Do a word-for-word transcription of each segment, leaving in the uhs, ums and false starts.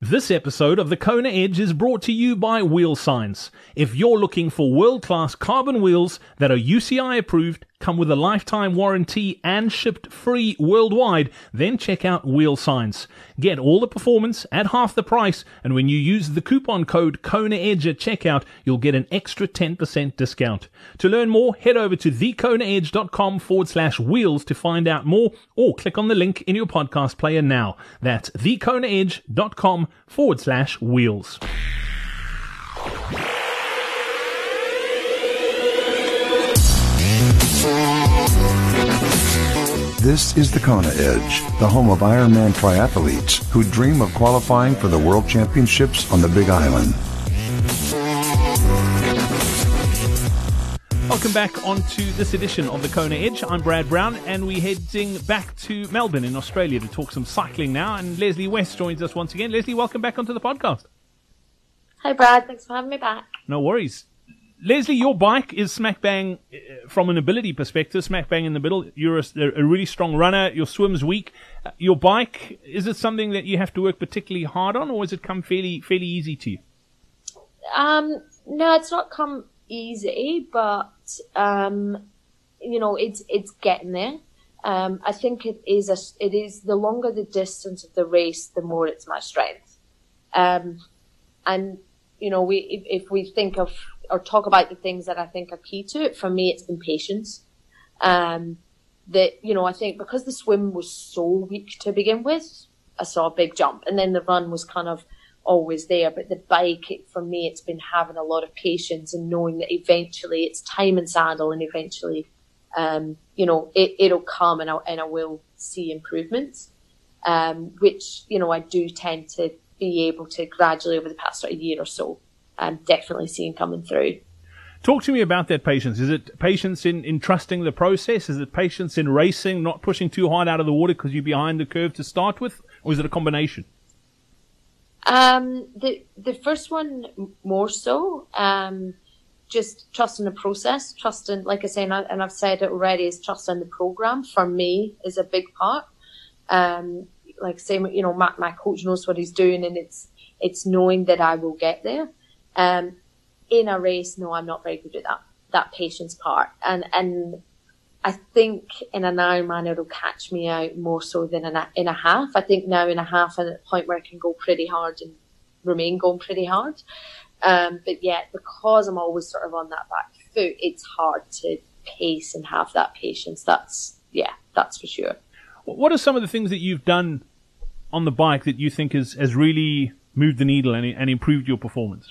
This episode of the Kona Edge is brought to you by Wheel Science. If you're looking for world-class carbon wheels that are U C I approved, come with a lifetime warranty and shipped free worldwide, then check out Wheel Science. Get all the performance at half the price, and when you use the coupon code KONAEDGE at checkout, you'll get an extra ten percent discount. To learn more, head over to thekonaedge.com forward slash wheels to find out more, or click on the link in your podcast player now. That's thekonaedge.com forward slash wheels. This is the Kona Edge, the home of Ironman triathletes who dream of qualifying for the World Championships on the Big Island. Welcome back onto this edition of the Kona Edge. I'm Brad Brown, and we're heading back to Melbourne in Australia to talk some cycling now. And Leslie West joins us once again. Leslie, welcome back onto the podcast. Hi, Brad. Thanks for having me back. No worries. Leslie, your bike is smack bang, uh, from an ability perspective, smack bang in the middle. You're a, a really strong runner. Your swim's weak. Uh, your bike, is it something that you have to work particularly hard on, or has it come fairly fairly easy to you? Um, no, it's not come easy, but um, you know, it's it's getting there. Um, I think it is a, it is the longer the distance of the race, the more it's my strength. Um, and you know, we if, if we think of or talk about the things that I think are key to it, for me, it's been patience. Um, that, you know, I think because the swim was so weak to begin with, I saw a big jump, and then the run was kind of always there. But the bike, it, for me, it's been having a lot of patience and knowing that eventually it's time and saddle, and eventually, um, you know, it, it'll come, and I, and I will see improvements, um, which, you know, I do tend to be able to gradually over the past sort of year or so. I'm definitely seeing coming through. Talk to me about that patience. Is it patience in, in trusting the process? Is it patience in racing, not pushing too hard out of the water because you're behind the curve to start with? Or is it a combination? Um, the the first one more so. Um, just trusting the process, trusting, like I say, and, I, and I've said it already, is trusting the program for me is a big part. Um, like I say, you know, my, my coach knows what he's doing, and it's it's knowing that I will get there. Um, in a race, no, I'm not very good at that, that patience part. And, and I think in an Ironman, it'll catch me out more so than in a, in a half. I think now in a half, I'm at a point where I can go pretty hard and remain going pretty hard. Um, but yet, because I'm always sort of on that back foot, it's hard to pace and have that patience. That's, yeah, that's for sure. What are some of the things that you've done on the bike that you think has, has really moved the needle and, and improved your performance?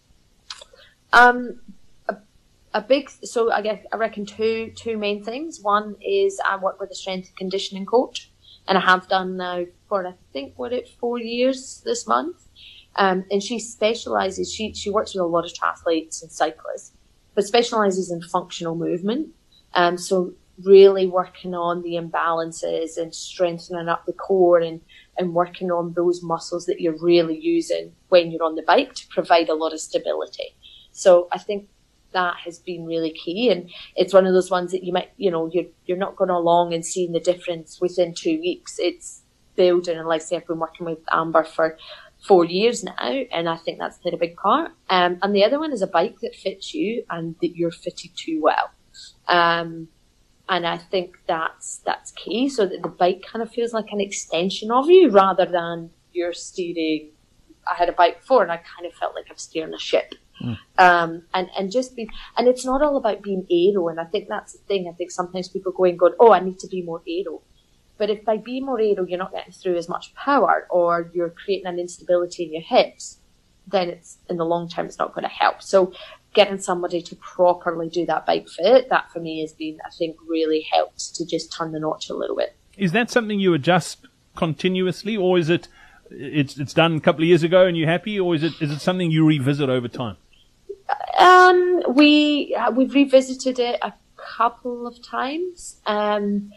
Um, a, a big, so I guess, I reckon two, two main things. One is I work with a strength and conditioning coach, and I have done now for, I think, what it, four years this month. Um, and she specializes, she, she works with a lot of triathletes and cyclists, but specializes in functional movement. Um, so really working on the imbalances and strengthening up the core, and, and working on those muscles that you're really using when you're on the bike to provide a lot of stability. So I think that has been really key, and it's one of those ones that you might, you know, you're, you're not going along and seeing the difference within two weeks. It's building, and like I say, I've been working with Amber for four years now, and I think that's played a big part. Um, and the other one is a bike that fits you and that you're fitted to well. Um, and I think that's, that's key, so that the bike kind of feels like an extension of you rather than you're steering. I had a bike before and I kind of felt like I'm steering a ship. Mm. Um, and, and just be, and it's not all about being aero. And I think that's the thing. I think sometimes people go and go, oh, I need to be more aero. But if by being more aero, you're not getting through as much power, or you're creating an instability in your hips, then it's, in the long term, it's not going to help. So getting somebody to properly do that bike fit, that for me has been, I think, really helped to just turn the notch a little bit. Is that something you adjust continuously, or is it, it's, it's done a couple of years ago and you're happy, or is it, is it something you revisit over time? Um, we, we've revisited it a couple of times. Um,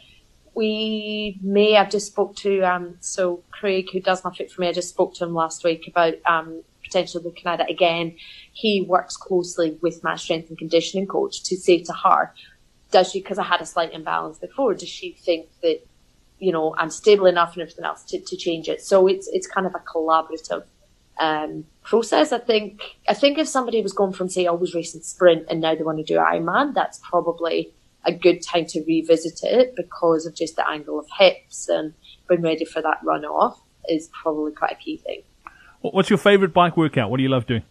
we may, I've just spoke to, um, so Craig, who does my Fit For Me, I just spoke to him last week about, um, potentially looking at it again. He works closely with my strength and conditioning coach to say to her, does she, because I had a slight imbalance before, does she think that, you know, I'm stable enough and everything else to, to change it? So it's, it's kind of a collaborative um, process. I think I think if somebody was going from, say, always racing sprint and now they want to do Ironman, that's probably a good time to revisit it, because of just the angle of hips and being ready for that run off is probably quite a key thing. What's your favourite bike workout? What do you love doing?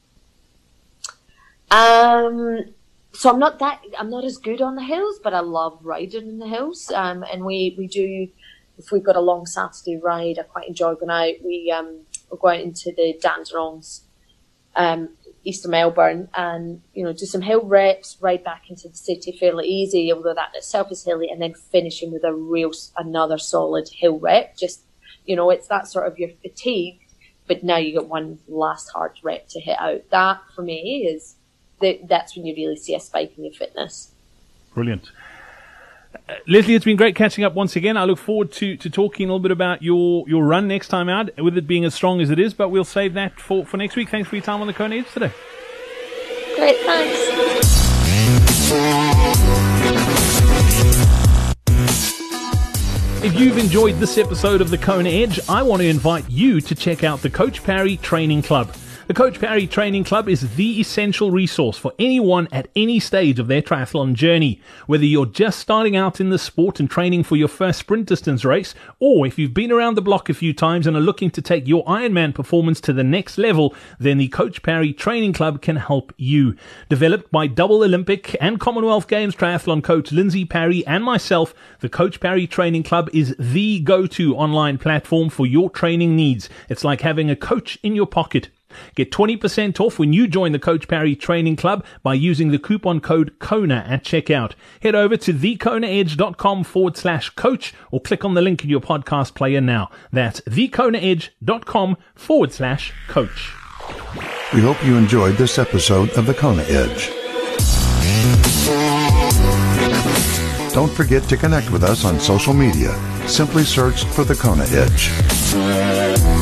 Um, so I'm not that I'm not as good on the hills, but I love riding in the hills. Um, and we, we do, if we've got a long Saturday ride, I quite enjoy going out. We um we'll go out into the Dandenongs, um, east of Melbourne, and you know do some hill reps, ride back into the city fairly easy, although that itself is hilly, and then finishing with a real another solid hill rep. Just you know, it's that sort of you're fatigued, but now you get one last hard rep to hit out. That for me is. That's when you really see a spike in your fitness. Brilliant. Uh, Leslie, it's been great catching up once again. I look forward to, to talking a little bit about your, your run next time out, with it being as strong as it is, but we'll save that for, for next week. Thanks for your time on the Kona Edge today. Great, thanks. If you've enjoyed this episode of the Kona Edge, I want to invite you to check out the Coach Parry Training Club. The Coach Parry Training Club is the essential resource for anyone at any stage of their triathlon journey. Whether you're just starting out in the sport and training for your first sprint distance race, or if you've been around the block a few times and are looking to take your Ironman performance to the next level, then the Coach Parry Training Club can help you. Developed by double Olympic and Commonwealth Games triathlon coach Lindsay Parry and myself, the Coach Parry Training Club is the go-to online platform for your training needs. It's like having a coach in your pocket. Get twenty percent off when you join the Coach Parry Training Club by using the coupon code KONA at checkout. Head over to thekonaedge.com forward slash coach or click on the link in your podcast player now. That's thekonaedge.com forward slash coach. We hope you enjoyed this episode of the Kona Edge. Don't forget to connect with us on social media. Simply search for the Kona Edge.